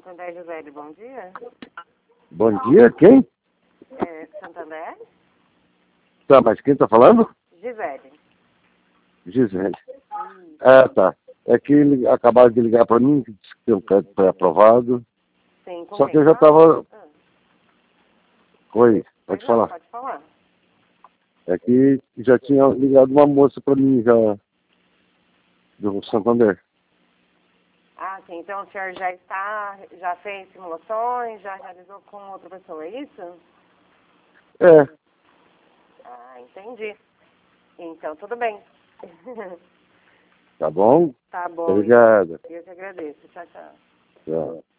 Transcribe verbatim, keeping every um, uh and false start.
Santander, Gisele, bom dia. Bom dia, quem? É, Santander? Tá, mas quem tá falando? Gisele. Gisele. Hum. Ah, tá. É que ele acabaram de ligar para mim, que disse que o crédito foi aprovado. Sim, com Só quem que eu já fala? tava... Ah, Oi, pois pode não, falar. pode falar. É que já tinha ligado uma moça para mim, já... do Santander. Ah, sim, então o senhor já está, já fez simulações, já realizou com outra pessoa, é isso? É, Ah, entendi. Então, tudo bem. tá bom? Tá bom, então. Obrigado. Eu que agradeço. Tchau, tchau. Tchau.